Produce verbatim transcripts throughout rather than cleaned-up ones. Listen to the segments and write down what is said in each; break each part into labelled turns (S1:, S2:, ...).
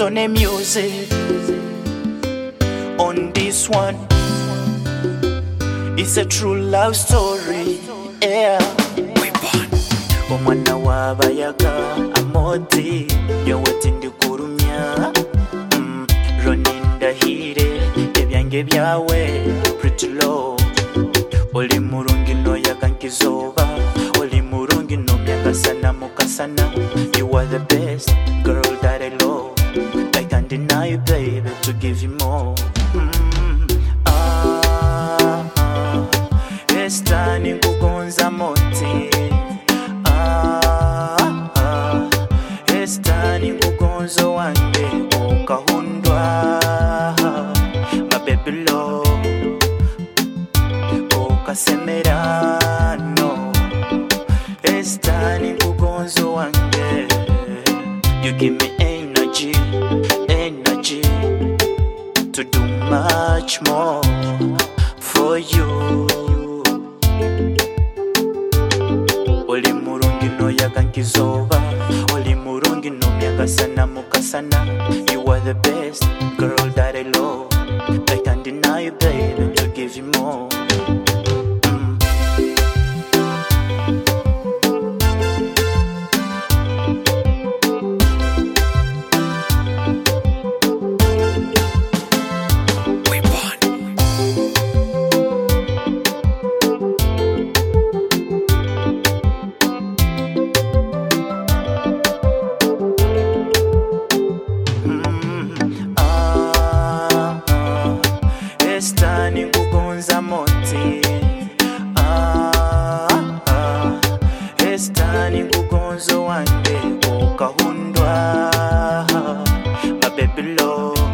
S1: Tony music on this one. It's a true love story. Yeah. Omwana wabayaga amoti yowatindi kurumya mm, Roninda hire ebyange byawe pretty low. Oli murungi no yakankizoba, oli murungi no myakasana mukasana. You are the best girl that I love. I can't deny you, baby, to give you more. mm, Ah, ah Estani kugonza moti. Ah, ah Estani kugonzo wange okahundwa. My baby love okasemerano. Estani kugonzo wange. You give me energy, energy to do much more for you. Oli murungi no yakankizoba, oli murungi no myakasana mukasana. You are the best girl that I love. I can't deny you, baby, to give you more. Estani kugonza moti. Ah, ah Estani kugonzo wange okahundwa. My baby love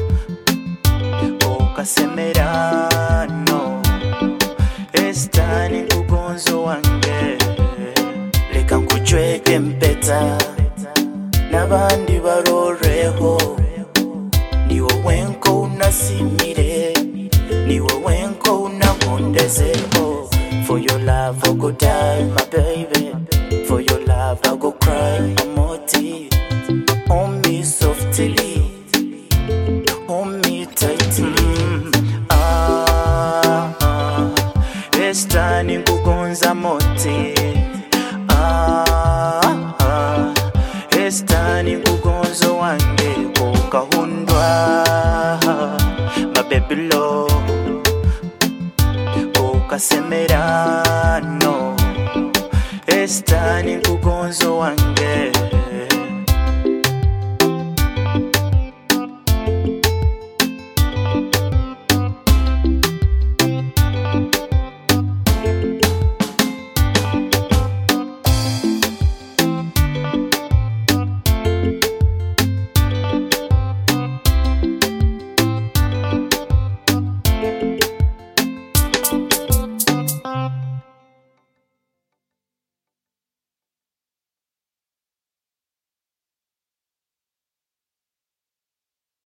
S1: okasemerano. Estani kugonzo wange. Leka nkujweke mpeta nabandi baroreho. Niwe wenko unasimire, niwe wenko unakondezeko. For your love I go die, my baby. For your love I go cry, amoti. Hold me softly, hold me tightly. mm. Ah, ah Estani kugonza moti. Ah, ah Estani kugonzo wange okahundwa. My baby love okasemerano. Estani kugonzo wange.